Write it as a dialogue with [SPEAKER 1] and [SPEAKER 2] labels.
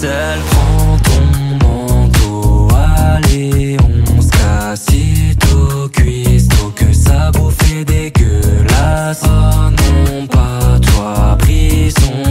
[SPEAKER 1] vaisselle. Prends ton manteau, allez, on se casse. Sitôt cuistot que ça bouffe est dégueulasse. Oh non, pas toi, prison.